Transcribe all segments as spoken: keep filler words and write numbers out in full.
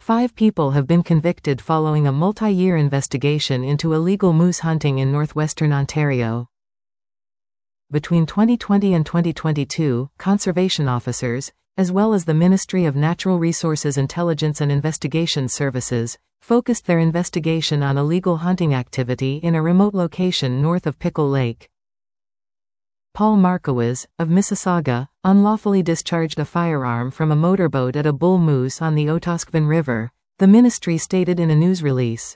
Five people have been convicted following a multi-year investigation into illegal moose hunting in northwestern Ontario. Between twenty twenty and twenty twenty-two, conservation officers, as well as the Ministry of Natural Resources Intelligence and Investigation Services, focused their investigation on illegal hunting activity in a remote location north of Pickle Lake. Paul Markowicz, of Mississauga, unlawfully discharged a firearm from a motorboat at a bull moose on the Otoskvin River, the ministry stated in a news release.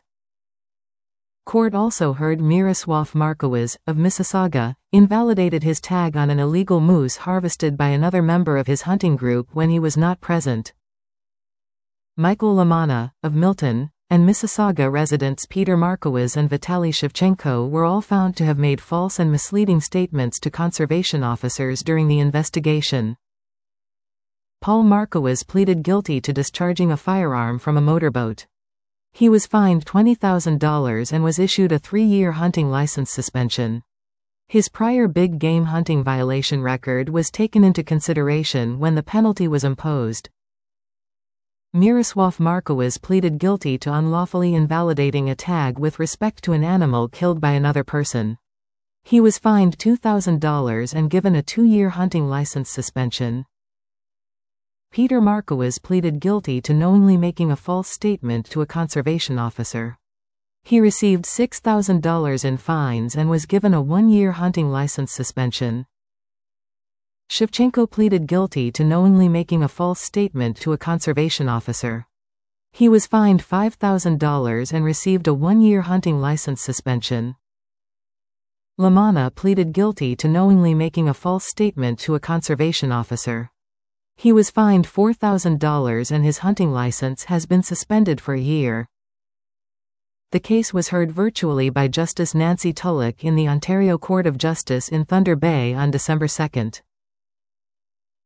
Court also heard Miroslav Markowicz, of Mississauga, invalidated his tag on an illegal moose harvested by another member of his hunting group when he was not present. Michael Lamana, of Milton, and Mississauga residents Peter Markowicz and Vitaly Shevchenko were all found to have made false and misleading statements to conservation officers during the investigation. Paul Markowicz pleaded guilty to discharging a firearm from a motorboat. He was fined twenty thousand dollars and was issued a three-year hunting license suspension. His prior big game hunting violation record was taken into consideration when the penalty was imposed. Miroslav Markowicz pleaded guilty to unlawfully invalidating a tag with respect to an animal killed by another person. He was fined two thousand dollars and given a two-year hunting license suspension. Peter Markowicz pleaded guilty to knowingly making a false statement to a conservation officer. He received six thousand dollars in fines and was given a one-year hunting license suspension. Shevchenko pleaded guilty to knowingly making a false statement to a conservation officer. He was fined five thousand dollars and received a one-year hunting license suspension. Lamana pleaded guilty to knowingly making a false statement to a conservation officer. He was fined four thousand dollars and his hunting license has been suspended for a year. The case was heard virtually by Justice Nancy Tulloch in the Ontario Court of Justice in Thunder Bay on December second.